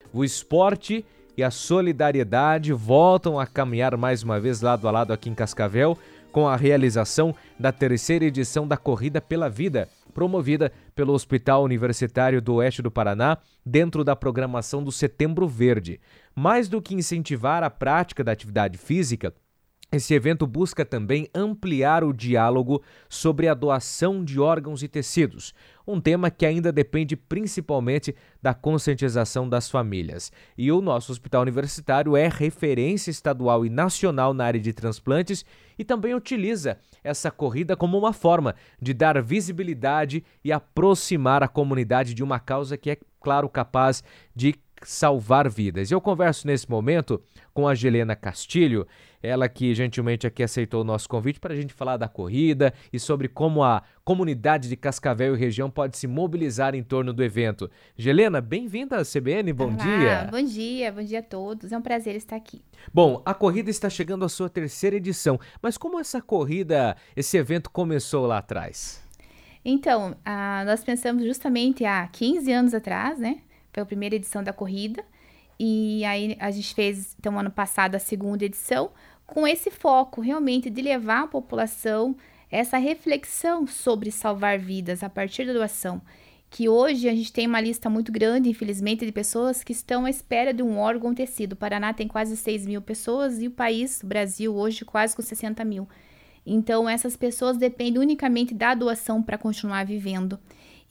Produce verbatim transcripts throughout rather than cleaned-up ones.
O esporte e a solidariedade voltam a caminhar mais uma vez lado a lado aqui em Cascavel, com a realização da terceira edição da Corrida pela Vida, promovida pelo Hospital Universitário do Oeste do Paraná, dentro da programação do Setembro Verde. Mais do que incentivar a prática da atividade física, esse evento busca também ampliar o diálogo sobre a doação de órgãos e tecidos, um tema que ainda depende principalmente da conscientização das famílias. E o nosso hospital universitário é referência estadual e nacional na área de transplantes e também utiliza essa corrida como uma forma de dar visibilidade e aproximar a comunidade de uma causa que é, claro, capaz de salvar vidas. Eu converso nesse momento com a Gelena Castilho, ela que gentilmente aqui aceitou o nosso convite para a gente falar da corrida e sobre como a comunidade de Cascavel e região pode se mobilizar em torno do evento. Gelena, bem-vinda à C B N, bom Olá, dia. Bom dia, bom dia a todos, é um prazer estar aqui. Bom, a corrida está chegando à sua terceira edição, mas como essa corrida, esse evento começou lá atrás? Então, ah, nós pensamos justamente há quinze anos atrás, né? Foi a primeira edição da corrida. E aí a gente fez, então, ano passado, a segunda edição, com esse foco realmente de levar à população essa reflexão sobre salvar vidas a partir da doação. Que hoje a gente tem uma lista muito grande, infelizmente, de pessoas que estão à espera de um órgão ou tecido. O Paraná tem quase seis mil pessoas e o país, o Brasil, hoje quase com sessenta mil. Então, essas pessoas dependem unicamente da doação para continuar vivendo.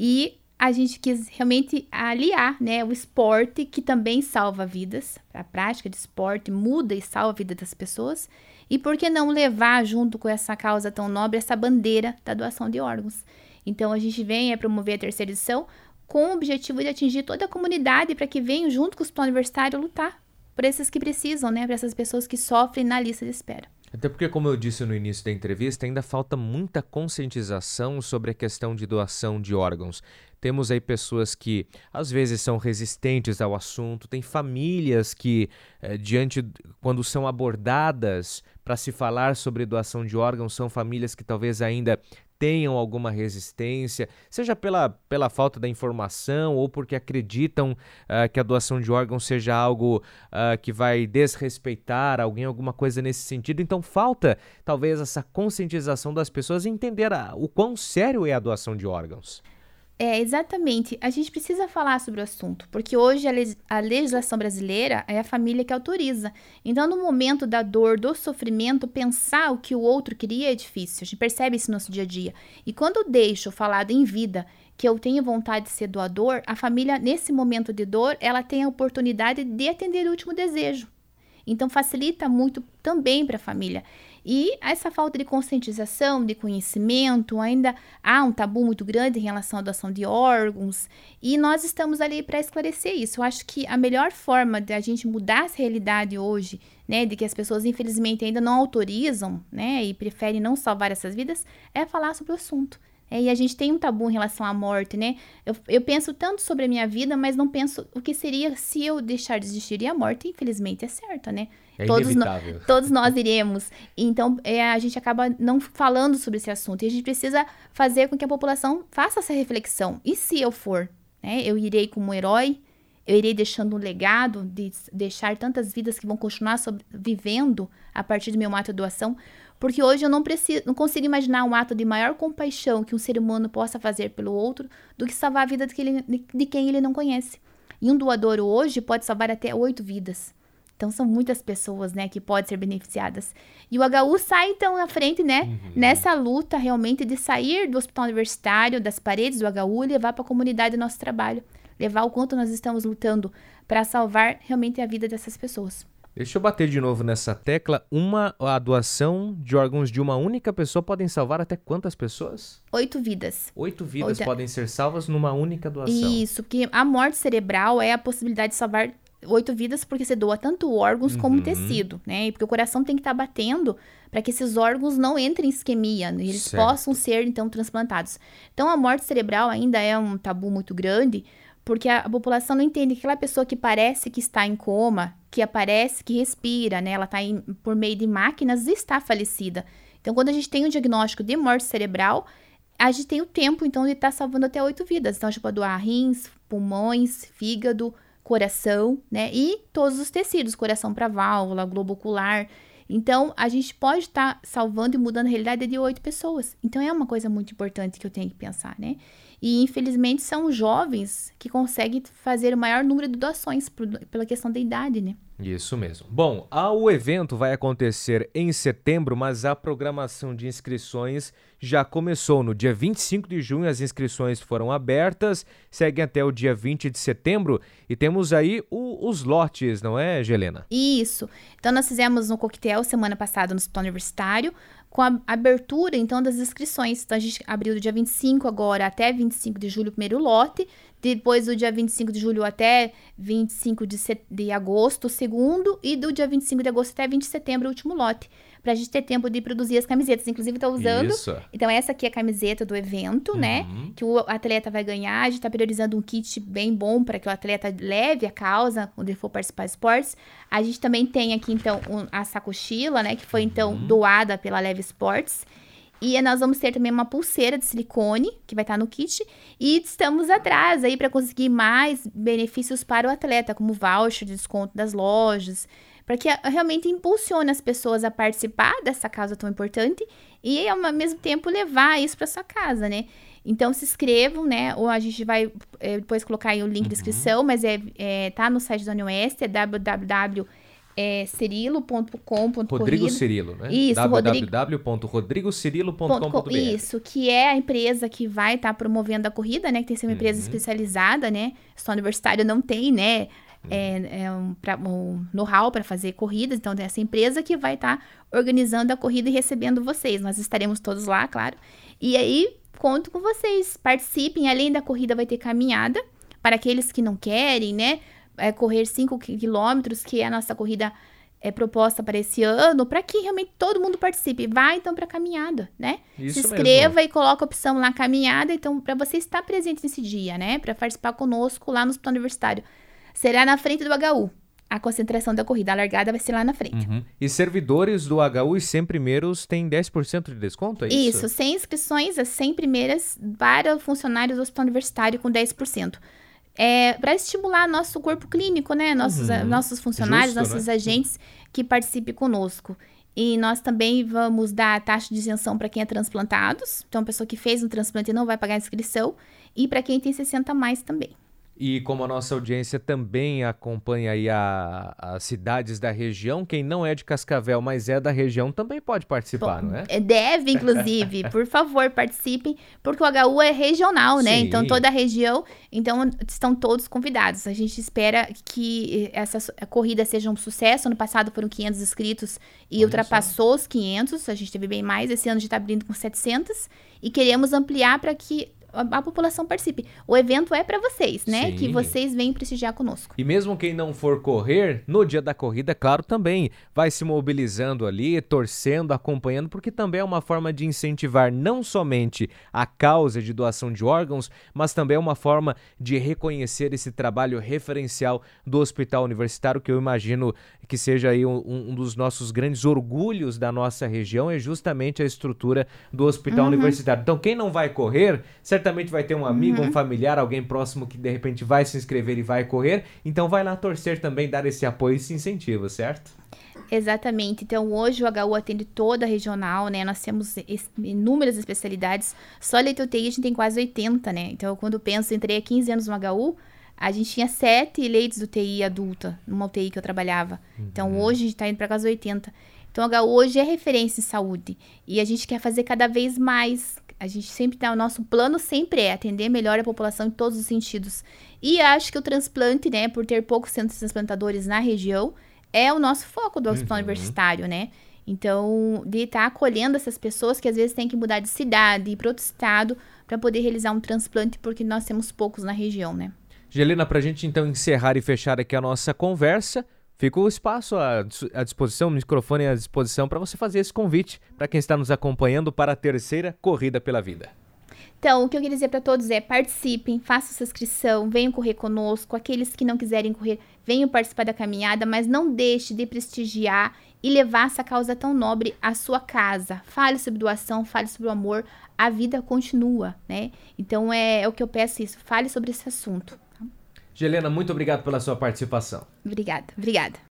E a gente quis realmente aliar, né, o esporte, que também salva vidas, a prática de esporte muda e salva a vida das pessoas, e por que não levar junto com essa causa tão nobre, essa bandeira da doação de órgãos. Então a gente vem a promover a terceira edição com o objetivo de atingir toda a comunidade para que venham junto com o Hospital Universitário lutar por esses que precisam, né, para essas pessoas que sofrem na lista de espera. Até porque, como eu disse no início da entrevista, ainda falta muita conscientização sobre a questão de doação de órgãos. Temos aí pessoas que, às vezes, são resistentes ao assunto, tem famílias que, eh, diante, quando são abordadas para se falar sobre doação de órgãos, são famílias que talvez ainda tenham alguma resistência, seja pela, pela falta da informação ou porque acreditam uh, que a doação de órgãos seja algo uh, que vai desrespeitar alguém, alguma coisa nesse sentido. Então falta talvez essa conscientização das pessoas em entender a, o quão sério é a doação de órgãos. É, exatamente. A gente precisa falar sobre o assunto, porque hoje a, leg- a legislação brasileira é a família que autoriza. Então, no momento da dor, do sofrimento, pensar o que o outro queria é difícil. A gente percebe isso no nosso dia a dia. E quando eu deixo falado em vida que eu tenho vontade de ser doador, a família, nesse momento de dor, ela tem a oportunidade de atender o último desejo. Então, facilita muito também para a família. E essa falta de conscientização, de conhecimento, ainda há um tabu muito grande em relação à doação de órgãos. E nós estamos ali para esclarecer isso. Eu acho que a melhor forma de a gente mudar essa realidade hoje, né, de que as pessoas infelizmente ainda não autorizam, né, e preferem não salvar essas vidas, é falar sobre o assunto. É, e a gente tem um tabu em relação à morte, né? Eu, eu penso tanto sobre a minha vida, mas não penso o que seria se eu deixar de existir. E a morte, infelizmente, é certa, né? É todos inevitável. No, todos nós iremos. Então, é, a gente acaba não falando sobre esse assunto. E a gente precisa fazer com que a população faça essa reflexão. E se eu for? Né? Eu irei como herói? Eu irei deixando um legado de deixar tantas vidas que vão continuar sobre, vivendo a partir do meu ato de doação? Porque hoje eu não, preciso, não consigo imaginar um ato de maior compaixão que um ser humano possa fazer pelo outro do que salvar a vida de, que ele, de quem ele não conhece. E um doador hoje pode salvar até oito vidas. Então, são muitas pessoas, né, que podem ser beneficiadas. E o H U sai, então, na frente, né, uhum. nessa luta, realmente, de sair do hospital universitário, das paredes do H U e levar para a comunidade o nosso trabalho. Levar o quanto nós estamos lutando para salvar, realmente, a vida dessas pessoas. Deixa eu bater de novo nessa tecla. Uma, a doação de órgãos de uma única pessoa podem salvar até quantas pessoas? Oito vidas. Oito vidas Oito... podem ser salvas numa única doação. Isso, porque a morte cerebral é a possibilidade de salvar oito vidas, porque você doa tanto órgãos uhum. como tecido, né? Porque o coração tem que estar batendo para que esses órgãos não entrem em isquemia, né? Eles certo. possam ser, então, transplantados. Então, a morte cerebral ainda é um tabu muito grande, porque a, a população não entende que aquela pessoa que parece que está em coma, que aparece, que respira, né? Ela está por meio de máquinas e está falecida. Então, quando a gente tem um diagnóstico de morte cerebral, a gente tem o tempo, então, de estar salvando até oito vidas. Então, a gente pode doar rins, pulmões, fígado, coração, né? E todos os tecidos, coração para válvula, globo ocular. Então, a gente pode estar tá salvando e mudando a realidade de oito pessoas. Então, é uma coisa muito importante que eu tenho que pensar, né? E, infelizmente, são os jovens que conseguem fazer o maior número de doações por, pela questão da idade, né? Isso mesmo. Bom, o evento vai acontecer em setembro, mas a programação de inscrições já começou. No dia vinte e cinco de junho, as inscrições foram abertas, seguem até o dia vinte de setembro e temos aí o, os lotes, não é, Gelena? Isso. Então, nós fizemos um coquetel semana passada no Hospital Universitário, com a abertura, então, das inscrições. Então, a gente abriu do dia vinte e cinco agora até vinte e cinco de julho o primeiro lote, depois do dia vinte e cinco de julho até vinte e cinco de, set... de agosto o segundo, e do dia vinte e cinco de agosto até vinte de setembro o último lote, pra gente ter tempo de produzir as camisetas. Inclusive, tô usando. Isso. Então, essa aqui é a camiseta do evento, uhum. né? Que o atleta vai ganhar. A gente tá priorizando um kit bem bom para que o atleta leve a causa quando ele for participar de esportes. A gente também tem aqui, então, um, a sacochila, né? Que foi, então, uhum. doada pela Leve Sports. E nós vamos ter também uma pulseira de silicone, que vai estar no kit. E estamos atrás aí para conseguir mais benefícios para o atleta, como voucher de desconto das lojas, para que realmente impulsione as pessoas a participar dessa causa tão importante e, ao mesmo tempo, levar isso para sua casa, né? Então, se inscrevam, né? Ou a gente vai é, depois colocar aí o link uhum. de inscrição, mas é, é, tá no site da Unioeste, é w w w ponto cirilo ponto com ponto br. Rodrigo Cirilo, né? Isso, w w w ponto rodrigo cirilo ponto com ponto b r. Isso, que é a empresa que vai estar tá promovendo a corrida, né? Que tem que ser uma uhum. empresa especializada, né? O universitário não tem, né? É, é um, um know-how para fazer corridas, então é essa empresa que vai estar tá organizando a corrida e recebendo vocês. Nós estaremos todos lá, claro. E aí, conto com vocês, participem. Além da corrida vai ter caminhada, para aqueles que não querem, né? É, correr cinco quilômetros, que é a nossa corrida é, proposta para esse ano, para que realmente todo mundo participe. Vai, então, para a caminhada, né? Isso Se inscreva mesmo. E coloca a opção lá, caminhada, então, para você estar presente nesse dia, né? Para participar conosco lá no Hospital Universitário. Será na frente do H U, a concentração da corrida. A largada vai ser lá na frente. Uhum. E servidores do H U e cem primeiros têm dez por cento de desconto, é isso? Isso, sem inscrições, as cem primeiras para funcionários do Hospital Universitário com dez por cento. É, para estimular nosso corpo clínico, né? Nossos, uhum. nossos funcionários, Justo, nossos né? agentes que participem conosco. E nós também vamos dar a taxa de isenção para quem é transplantados. Então, a pessoa que fez um transplante não vai pagar a inscrição. E para quem tem sessenta a mais também. E como a nossa audiência também acompanha aí a, as cidades da região, quem não é de Cascavel, mas é da região, também pode participar, Bom, não é? Deve, inclusive. Por favor, participem, porque o H U é regional, né? Sim. Então, toda a região, então, estão todos convidados. A gente espera que essa corrida seja um sucesso. Ano passado foram quinhentos inscritos e Olha ultrapassou só. os quinhentos. A gente teve bem mais. Esse ano a gente está abrindo com setecentos. E queremos ampliar para que a população participe. O evento é para vocês, né? Sim. Que vocês venham prestigiar conosco. E mesmo quem não for correr, no dia da corrida, claro, também vai se mobilizando ali, torcendo, acompanhando, porque também é uma forma de incentivar não somente a causa de doação de órgãos, mas também é uma forma de reconhecer esse trabalho referencial do Hospital Universitário, que eu imagino que seja aí um, um dos nossos grandes orgulhos da nossa região, é justamente a estrutura do Hospital uhum. Universitário. Então, quem não vai correr, certamente vai ter um amigo, uhum. um familiar, alguém próximo que de repente vai se inscrever e vai correr. Então vai lá torcer também, dar esse apoio e esse incentivo, certo? Exatamente. Então hoje o H U atende toda a regional, né? Nós temos inúmeras especialidades. Só leite U T I a gente tem quase oitenta, né? Então quando eu penso, entrei há quinze anos no H U, a gente tinha sete leitos de U T I adulta, numa U T I que eu trabalhava. Uhum. Então hoje a gente está indo para quase oitenta. Então o H U hoje é referência em saúde. E a gente quer fazer cada vez mais. A gente sempre tá, o nosso plano sempre é atender melhor a população em todos os sentidos. E acho que o transplante, né, por ter poucos centros transplantadores na região, é o nosso foco do Hospital uhum. Universitário, né? Então, de estar tá acolhendo essas pessoas que às vezes têm que mudar de cidade, ir para outro estado, para poder realizar um transplante, porque nós temos poucos na região, né? Gelena, para a gente então encerrar e fechar aqui a nossa conversa, fica o espaço à disposição, o microfone à disposição para você fazer esse convite para quem está nos acompanhando para a terceira Corrida pela Vida. Então, o que eu queria dizer para todos é participem, façam sua inscrição, venham correr conosco. Aqueles que não quiserem correr, venham participar da caminhada, mas não deixe de prestigiar e levar essa causa tão nobre à sua casa. Fale sobre doação, fale sobre o amor, a vida continua, né? Então, é, é o que eu peço isso, fale sobre esse assunto. Gelena, muito obrigado pela sua participação. Obrigada, obrigada.